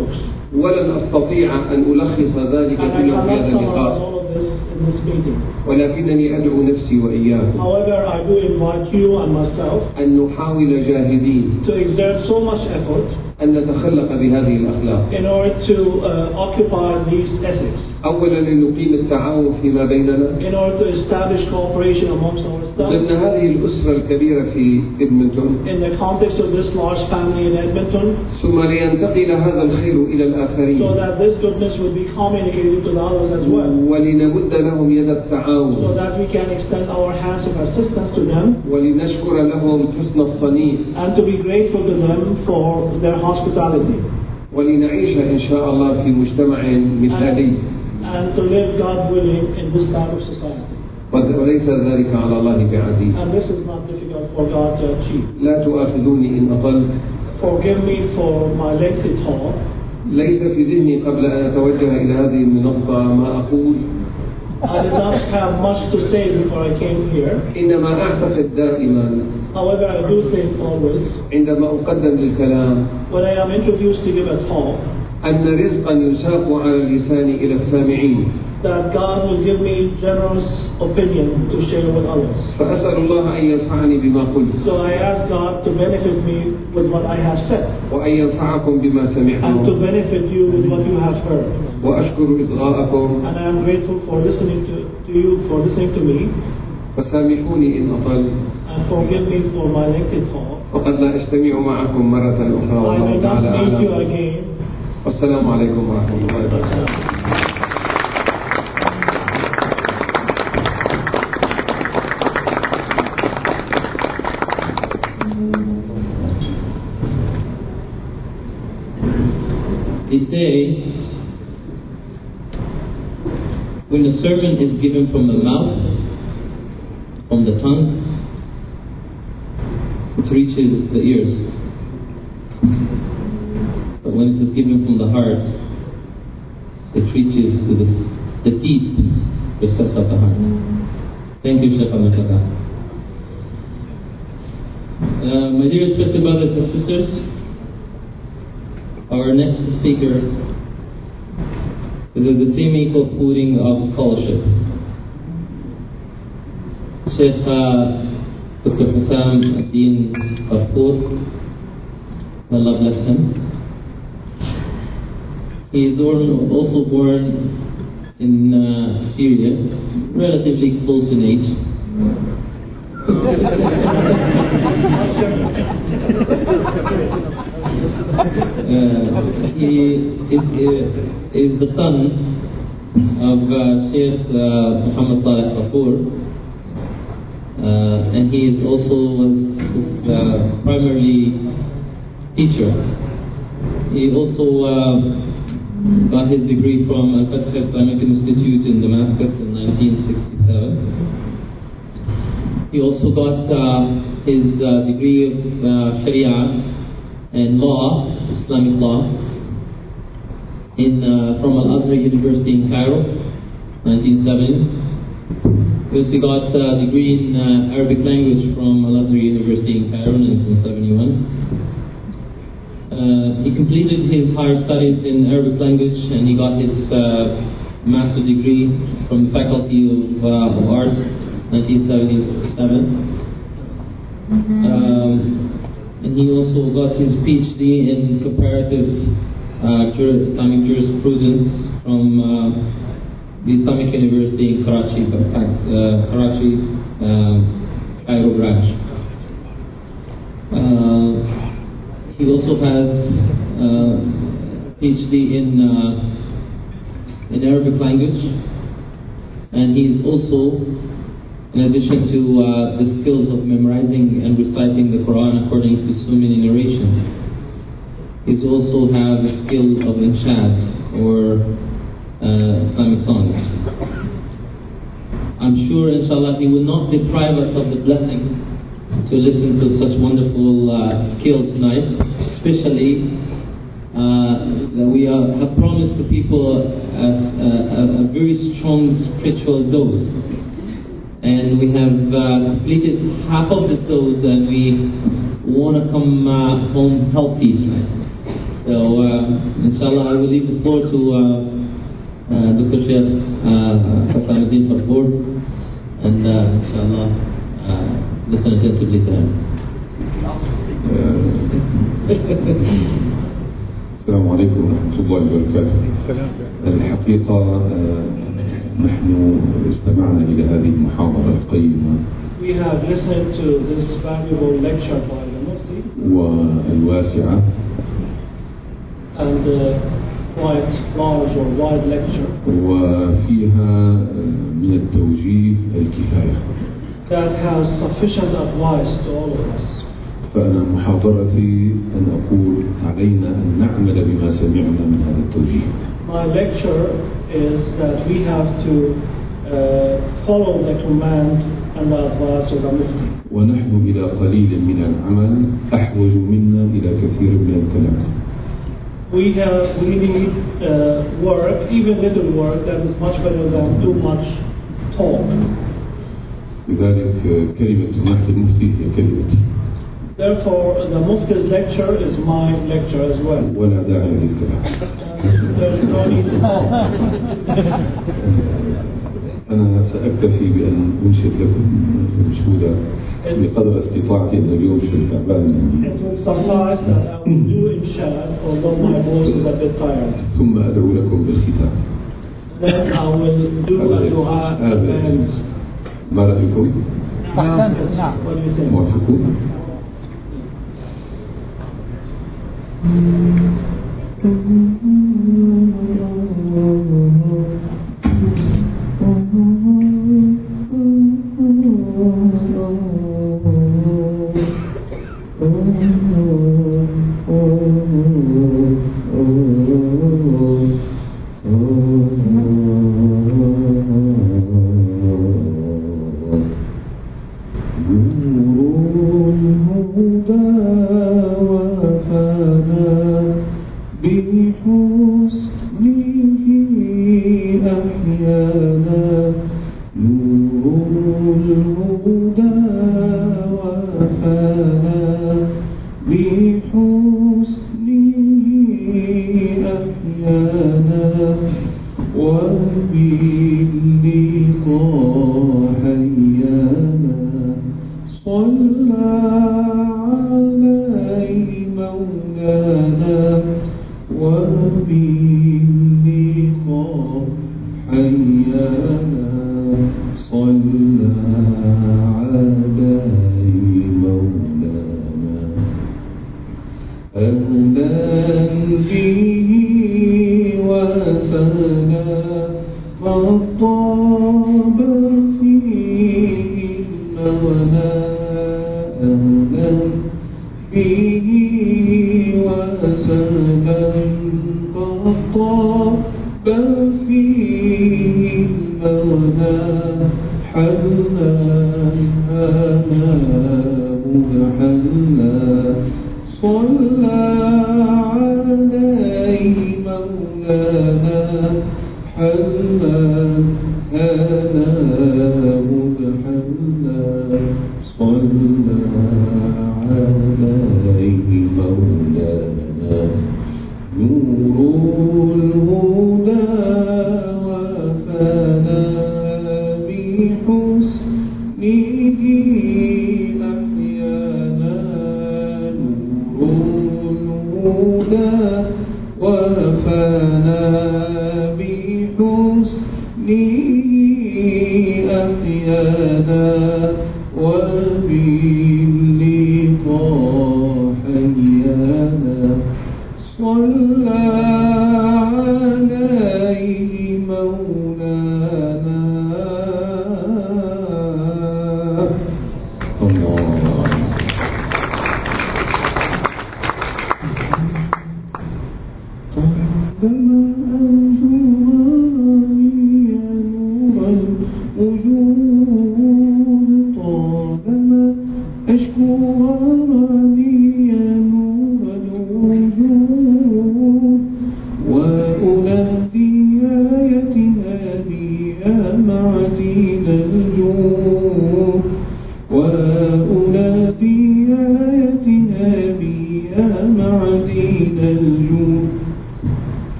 ولن أستطيع أن ألخص ذلك And I كله في cannot هذا summarize اللقاء، all of this in this meeting. ولكنني أدعو نفسي وإياكم However, I do invite you and myself أن نحاول جاهدين to exert so much effort أن نتخلق بهذه الأخلاق. in order to uh, occupy these ethics, أولا لنقيم التعاون فيما بيننا in order to establish cooperation amongst ourselves ضمن هذه الأسرة الكبيرة في إدمنتون، in the context of this large family in Edmonton, ثم لينتقل هذا الخير إلى الآخرين، so that this goodness will be communicated to the others as well, ولنمد لهم يد التعاون، so that we can extend our hands of assistance to them, ولنشكر لهم حسن الصنيع، and to be grateful to them for their hospitality, ولنعيش إن شاء الله في مجتمع مثالي، and to live, God willing, in this type of society. وليس ذلك على الله بعزيز. And this is not difficult for God to achieve. لا تؤاخذوني إن أطلت. Forgive me for my lengthy talk. ليس في ذهني قبل أن أتوجه إلى هذه المنصة ما أقول. I did not have much to say before I came here. إنما أعتقد دائما However, I do think always, عندما أقدم للكلام when I am introduced to give a talk, أن رزقا يساق على اللسان إلى السامعين، that God will give me generous opinion to share with others. فأسأل الله أن ينفعني بما قلت، So I ask God to benefit me with what I have said, وأن ينفعكم بما and to سمعتم، benefit you with what you have heard. وأشكر إصغاءكم، And I am grateful for listening to, to you, for listening to me, فسامحوني إن أطل، and forgive me for my lengthy talk. وقد لا أجتمع معكم مرة أخرى I والله may تعالى not meet you أعلم. again. والسلام عليكم ورحمة الله وبركاته. They say when a sermon is given from the mouth, from the tongue, it reaches the ears. But when it is given from the heart, it reaches to the, the deep recess of the heart. Thank you, Sheikh Al-Mutaka. Uh, my dear respected brothers and sisters, our next speaker is at the same equal footing of scholarship. Sheikh uh, Doctor Hussam Ad-Din Ghafoor, Allah bless him. He is also born in uh, Syria, relatively close in age. Uh, he is, uh, is the son of uh, Sheikh uh, Muhammad Saleh Ghafoor, uh, and he is also his uh, primarily teacher. He also uh, got his degree from Al-Fatah Islamic Institute in Damascus in nineteen sixty-seven. He also got uh, his uh, degree of uh, Sharia and law, Islamic law, in uh, from Al-Azhar University in Cairo, nineteen seventy. He also got a degree in uh, Arabic language from Al-Azhar University in Cairo, nineteen seventy-one. Uh, he completed his higher studies in Arabic language, and he got his uh, master's degree from the Faculty of, uh, of Arts, nineteen seventy-seven. Mm-hmm. Um, and he also got his PhD in comparative uh, jur- Islamic jurisprudence from uh, the Islamic University in Karachi, uh, Karachi, uh, Cairo branch. Uh, he also has uh, PhD in uh, in Arabic language, and he's also, in addition to uh, the skills of memorizing and reciting the Quran according to so many narrations, he also has the skill of inshad, or uh, Islamic songs. I'm sure, inshallah, he will not deprive us of the blessing to listen to such wonderful uh, skill tonight, especially uh, that we are, have promised to people as a, a, a very strong spiritual dose. And we have uh, completed half of the dose, and we want to come uh, home healthy tonight. So uh, inshallah, I will leave the floor to uh, uh, Doctor Sheikh uh, Hasanuddin Farpour, and uh, inshallah, uh, listen attentively to him. السلام عليكم ورحمة الله وبركاته. الحقيقة نحن استمعنا إلى هذه المحاضرة القيمة. We have listened to this valuable lecture by the Mufti. والواسعة. And uh, quite large or wide lecture. وفيها من التوجيه الكفاية. That has sufficient advice to all of us. فأنا محاضرتي أن أقول علينا أن نعمل بما سمعنا من هذا التوجيه. My lecture is that we have to uh, follow the command and the advice of the Mufti. ونحن إلى قليل من العمل أحوج منا إلى كثير من الكلام. We have we need uh, work, even little work, that is much better than too much talk. لذلك كلمة سماحة المفتي هي كلمتي. Therefore, the Mufti's lecture is my lecture as well. ولا داعي للكلام. There is no need to talk. أنا سأكتفي بأن أنشد لكم مشهودة بقدر استطاعتي أن اليوم شيء تعبان. It will suffice that I will do inshad, although my voice is a bit tired. ثم أدعو لكم بالختام. Then I will do a dua and. ما رأيكم؟ نعم. What do you think? موافقون؟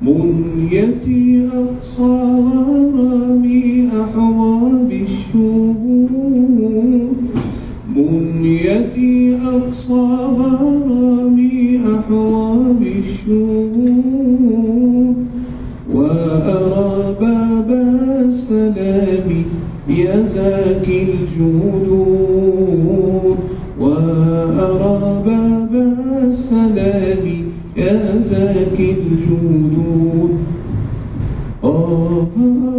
منيتي أقصى غرامي أحظى بالشهود منيتي أقصى غرامي أحظى بالشهود وأرى باب السلام يا زاكي الجهود وأرى باب السلام يا زاكي الجهود آه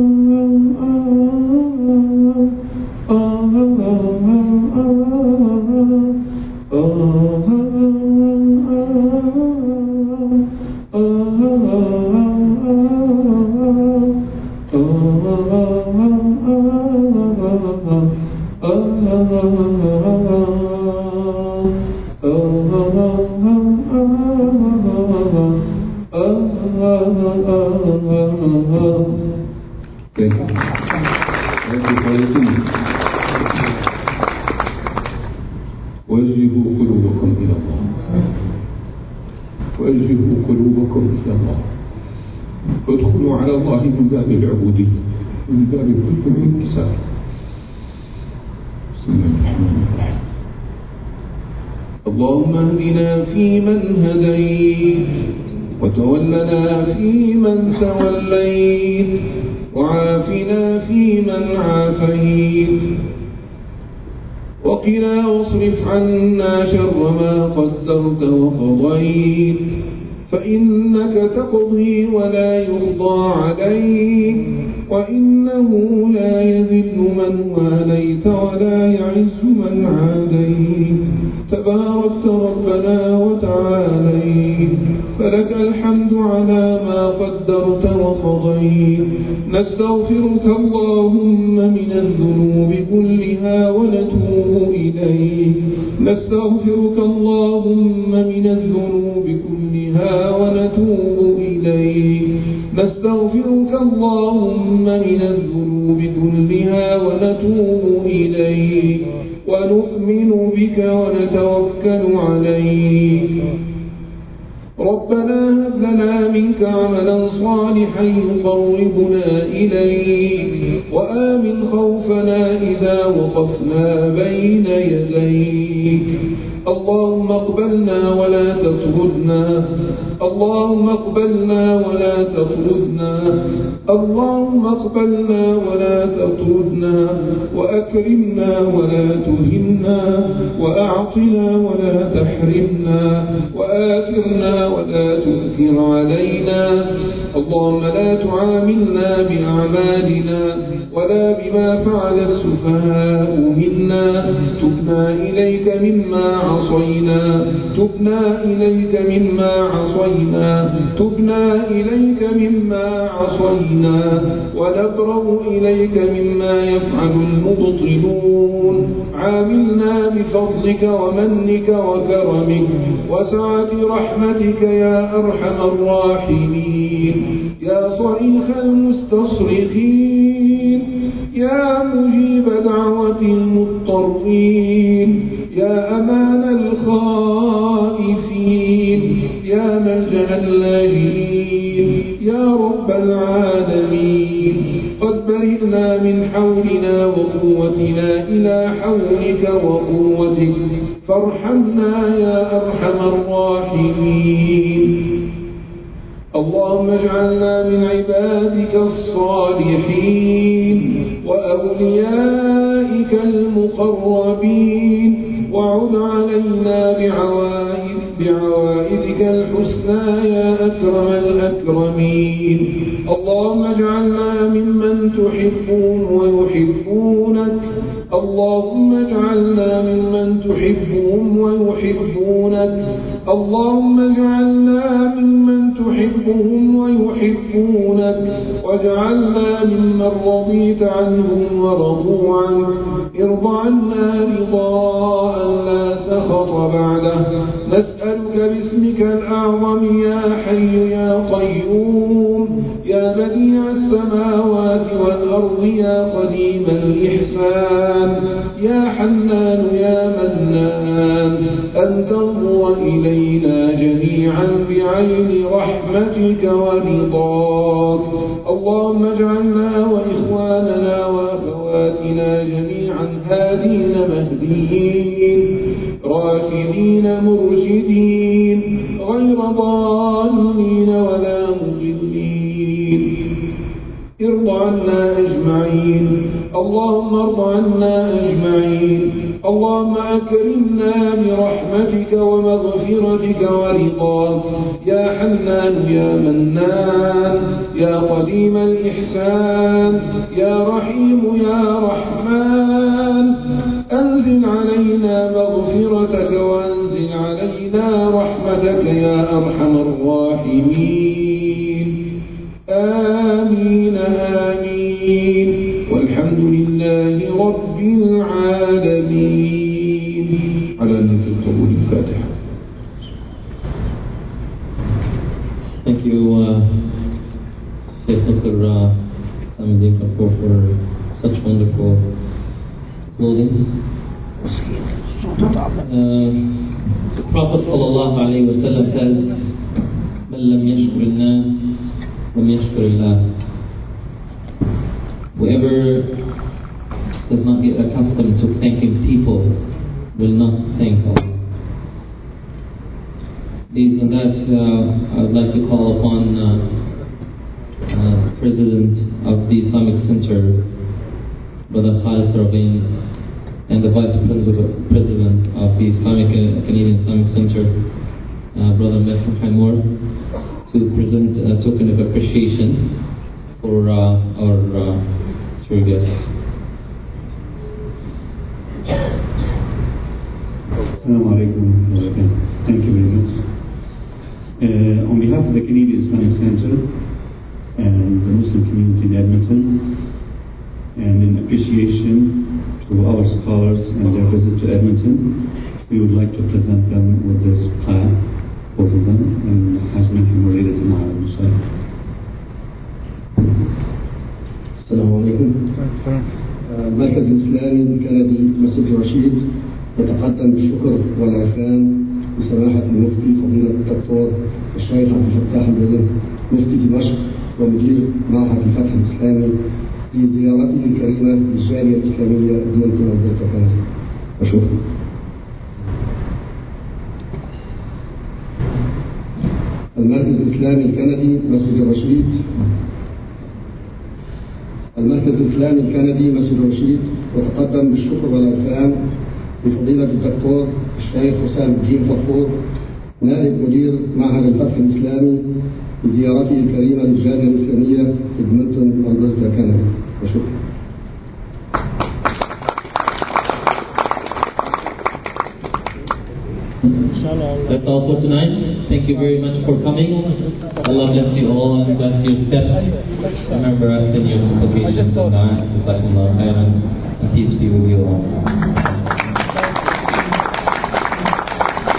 وجهوا قلوبكم إلى الله وجهوا قلوبكم إلى الله ادخلوا على الله من باب العبودية من باب كل الانكسار. بسم الله الرحمن الرحيم. اللهم اهدنا فيمن هديت وتولنا فيمن توليت وعافنا فيمن عافيت وقنا واصرف عنا شر ما قدرت وقضيت فإنك تقضي ولا يقضى عليك وإنه لا يذل من واليت ولا يعز من عاديت تباركت ربنا وتعاليت فلك الحمد على ما قدرت وقضيت نستغفرك اللهم من الذنوب كلها ونتوب إليك نستغفرك اللهم من الذنوب كلها ونتوب إليك نستغفرك اللهم من الذنوب كلها ونتوب إليك ونؤمن بك ونتوكل عليك. ربنا هب لنا منك عملا صالحا يقربنا إليك وآمن خوفنا إذا وقفنا بين يديك. اللهم اقبلنا ولا تطردنا اللهم اقبلنا ولا تطردنا اللهم اقبلنا ولا تطردنا وأكرمنا ولا تهنا وأعطنا ولا تحرمنا وآثرنا ولا تؤثر علينا. اللهم لا تعاملنا بأعمالنا ولا بما فعل السفهاء منا تبنا إليك مما عصينا تبنا إليك مما عصينا تبنا إليك مما عصينا ونبرأ إليك مما يفعل المبطلون. عاملنا بفضلك ومنك وكرمك وسعة رحمتك يا أرحم الراحمين يا صريخ المستصرخين يا مجيب دعوة المضطرين يا أمان الخائفين يا ملجأ اللاجئين يا رب العالمين. قد برئنا من حولنا وقوتنا إلى حولك وقوتك فارحمنا يا أرحم الراحمين. اللهم اجعلنا من عبادك الصالحين وأوليائك المقربين وعد علينا بعوائد بعوائدك الحسنى يا أكرم الأكرمين. اللهم اجعلنا ممن تحبون ويحبونك اللهم اجعلنا ممن تحبهم ويحبونك اللهم اجعلنا ممن تحبهم ويحبونك واجعلنا ممن رضيت عنهم ورضوا عنك. ارض عنا رضاء لا سخط بعده. نسألك باسمك الأعظم يا حي يا قيوم يا بديع السماوات والأرض يا قديم الإحسان يا حنان يا منان أن تنظر إلينا جميعا بعين عين رحمتك ورضاك. اللهم اجعلنا وإخواننا وأخواتنا جميعا هادين مهديين راشدين مرشدين غير ضالين ولا مضلين. ارض عنا أجمعين. اللهم ارض عنا أجمعين. اللهم أكرمنا برحمتك ومغفرتك ورضاك يا حنان يا منان يا قديم الإحسان يا رحيم يا رحمن. أنزل علينا مغفرتك وأنزل علينا رحمتك يا أرحم الراحمين. آمين آمين والحمد لله رب العالمين. على نية القبول الفاتحة. Thank you, uh, Sheikh Doctor Hamid Kapoor, for such wonderful clothing. Uh, the Prophet sallallahu alayhi wa sallam says, "Man lam yashkur al-nas, lam yashkur Allah." Whoever does not get accustomed to thanking people will not thank Allah. Based on that, uh, I would like to call upon uh, uh, President of the Islamic Center, Brother Khalid Sarabin, and the Vice President of the Islamic uh, Canadian Islamic Center, uh, Brother Mehdi Hamour, to present a token of appreciation for uh, our uh, dear guests. Assalamu alaikum. Thank you very much. Uh, on behalf of the Canadian Islamic Center and the Muslim community in Edmonton, and in appreciation to our scholars and their visit to Edmonton, we would like to present them with this plaque, both of them, and as mentioned, we're ready to now. السلام عليكم. المركز الإسلامي الكندي مسجد رشيد يتقدم بالشكر والعرفان بسماحة المفتي فضيلة الدكتور الشيخ عبد الفتاح البدر مفتي دمشق ومدير معهد الفتح الإسلامي في زيارته الكريمة للجالية الإسلامية بمنطقة الدلتا كندا. وشكرا. المركز الإسلامي الكندي مسجد رشيد المركز الإسلامي الكندي مسجد رشيد يتقدم بالشكر والعرفان بفضيلة الدكتور الشيخ حسام الدين فخور نائب مدير معهد الفتح الإسلامي بزيارته الكريمة للجالية الإسلامية في إدمنتون ألبرتا كندا. وشكرا. That's all for tonight. Thank you very much for coming. Allah bless you all and bless your steps. Remember us in your supplications and peace be with you all.